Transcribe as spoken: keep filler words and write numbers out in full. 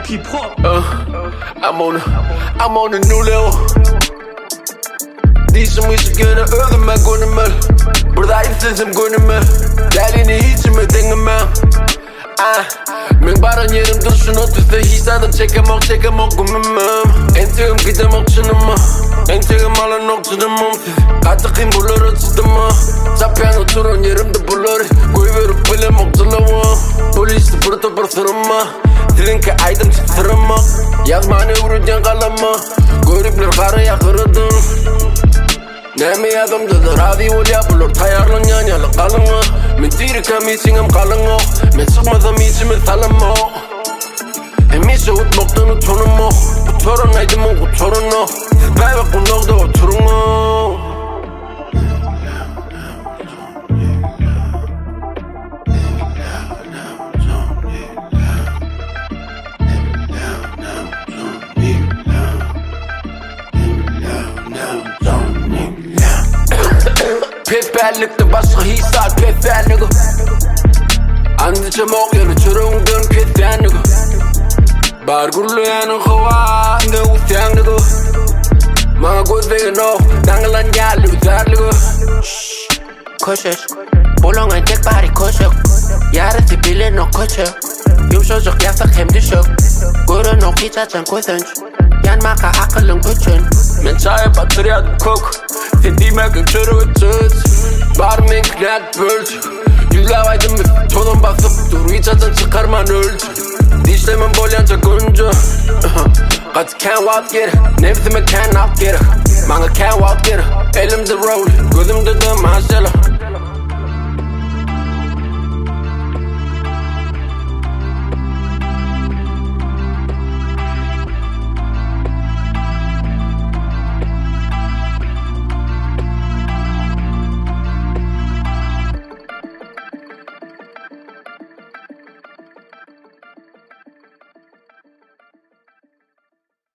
hip hop. Uh, I'm on a, I'm on a new level. Değişim ışıkını öldürme gönlümü. Buradayım sesim gönlümü. Delini içime dengemem. Ah, men baran yerim duruşun otursa hiçsadım çekemok çekemok gümümüm. Entegim gidemok çınımı. Entegim alan okçunumum. Katıkayım bulur açıdımı. Çapyan oturun yerimde bulur. Koy verip bilem okçuluğu. Polisi burada bırsırımı. Dilinki aydım çıtırımı. Yazmani vururken kalımı. Görüpler karıya kırıdım. Nemi adamdadır hadi ol yapılır. Tayarlan yan yalı kalını. Men dirikam içingim kalını. Men çıkmadım içime salımı. Emise utmoktan utunumu. Uturun aydımun uturunu. Bebe kunokda oturunu. Pefberlikte başka hisar pefberliği. Andıcam okyanı çürüğünden pefberliği. Bargurlayanın kıvağında utanlığı. Bana gözleyin o dağılan yerli üzerliği. Koşuş Bulungan tek bari koşuk. Yarısı bilin o koşuk. Yumuşacık yasak hem düşük. Görün o hiç açan gözünç. Yanmaka akılın güçün. Men çaya batırıyadım kok. Dediğime götürü tüt. Barmen knak bölç. Yüzlavaydım bir tonun basıp dur. Hiç açan çıkarman ölç. Dişlemin bolyanca güncü. Kaç can walk get it. Nefsime can out get it. Bana can walk get it. Elimde roll. Gözümde de maşallah.